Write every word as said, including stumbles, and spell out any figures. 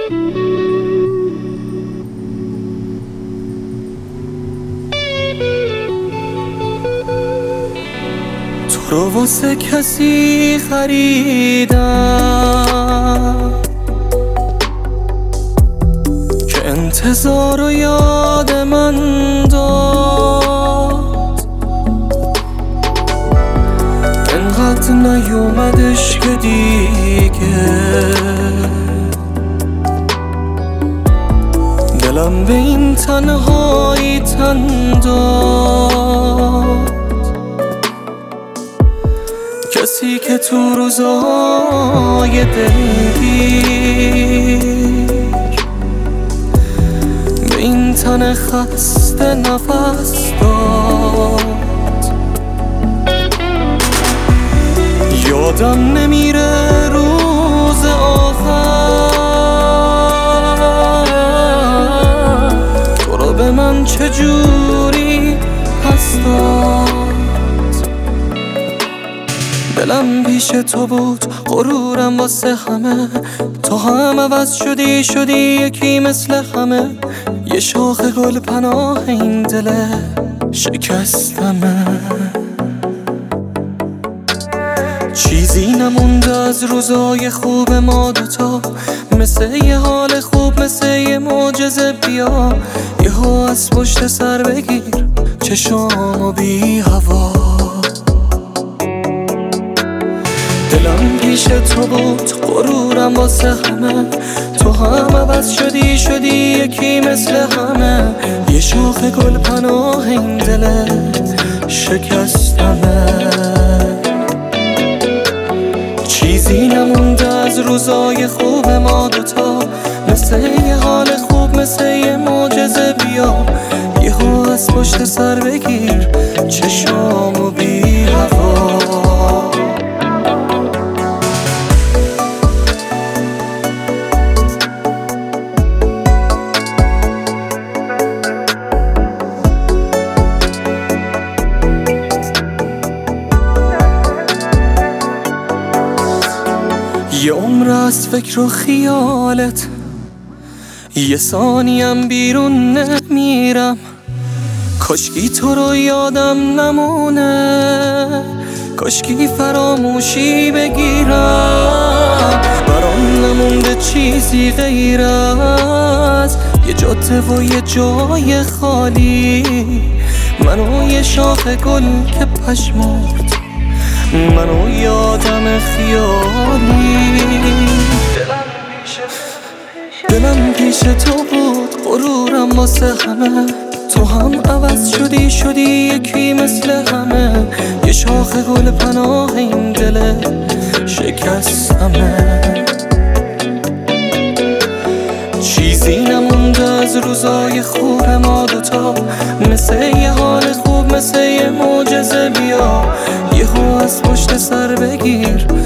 تو رو واسه کسی خریدم که انتظار و یاد من داد، انقدر نیومدش که دیگه دلم به این تنهایی تن داد. کسی که تو روزای دلگیر به این تن خسته نفس داد. یادم نمیره روز آخر تو رو به من چجوری پس داد. دلم پیش تو بود، غرورم واسه همه، تو هم عوض شدی شدی یکی مثل همه. یه شاخ گل پناه این دل شکستمه، چیزی نمونده از روزای خوب ما دوتا، مثل یه حال خوب مثل یه معجزه بیا. یهو از پشت سر بگیر چشامو بی هوا. دلم پیش تو بود، غرورم واسه همه، تو هم عوض شدی شدی یکی مثل همه. یه شاخ گل پناه این دل شکستمه، چیزی نمونده از روزای خوب ما دوتا، مثل یه حال خوب مثل یه معجزه بیا. یهو از پشت سر بگیر چشامو بی هوا. یه عمر از فکر و خیالت، یه ثانیم بیرون نمیرم. کاشکی تو رو یادم نمونه، کاشکی فراموشی بگیرم. برام نمونده چیزی غیر از یه جاده و یه جای خالی، منو یه شاخ گل که پشمرد، منو یادم خیالی. دلم پیش تو بود، غرورم واسه همه، تو هم عوض شدی شدی یکی مثل همه. یه شاخ گل پناه این دل شکستمه، چیزی نمونده از روزای خوب ما دوتا، مثل یه حال خوب مثل یه معجزه بیا. یهو از پشت سر بگیر